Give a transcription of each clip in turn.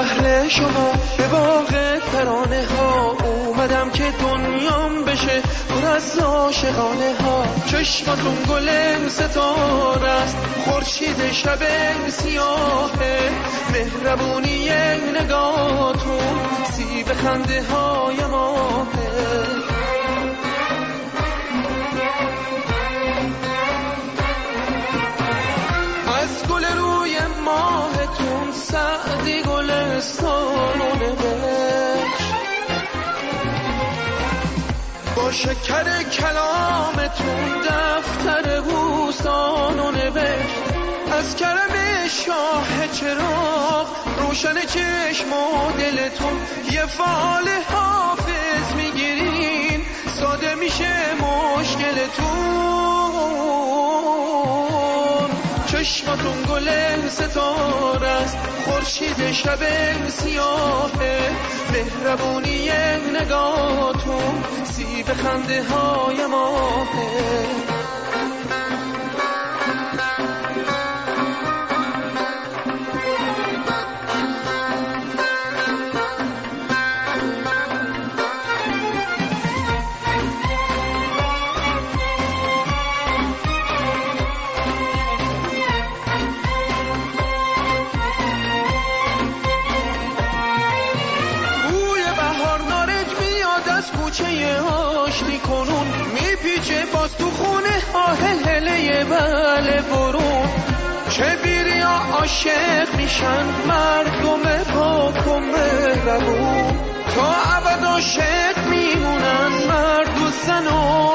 اهل شما به باغ ترانه ها اومدم که دنیام بشه پر از عاشقانه ها. چشماتون گل ستاره است، خورشید شب سیاهه، مهربونی نگاهتون سیب خنده های ماهه. از گل روی ماهتون سعدی گلستانو نوشت، با شکر کلامتون دفتر بوستانو نوشت. از کرم شاه چراغ روشن چشم و دلتون یه فال حافظ میگیرین، ساده میشه مشکلتون. چشماتون گل ستاره است، خورشید شب سیاهه، مهربونی نگاهتون سیب خنده های ماهه. کنون میپیچه باز تو خونه ها هلهله بله برون. چه بیریا عاشق میشن مردم پاک و مهربون، تا ابد عاشق میمونن مرد و زن و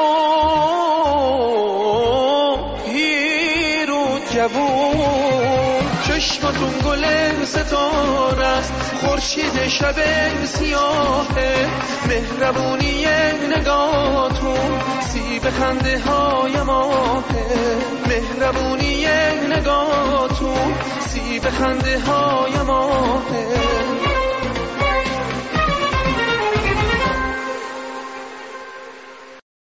پیر و جوون. چشماتون گل ستاره است، خورشید شب سیاهه، مهربونی نگاهتون سیب خنده های ماهه. مهربونی نگاهتون سیب خنده های ماهه.